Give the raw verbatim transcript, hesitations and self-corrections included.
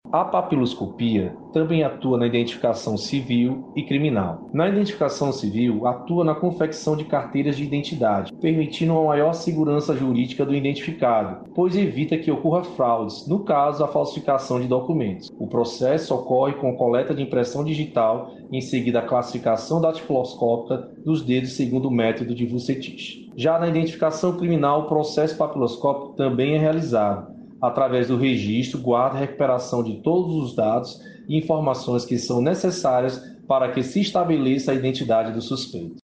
A papiloscopia também atua na identificação civil e criminal. Na identificação civil, atua na confecção de carteiras de identidade, permitindo uma maior segurança jurídica do identificado, pois evita que ocorra fraudes, no caso, a falsificação de documentos. O processo ocorre com coleta de impressão digital e, em seguida, a classificação datiloscópica dos dedos segundo o método de Vucetich. Já na identificação criminal, o processo papiloscópico também é realizado através do registro, guarda e recuperação de todos os dados e informações que são necessárias para que se estabeleça a identidade do suspeito.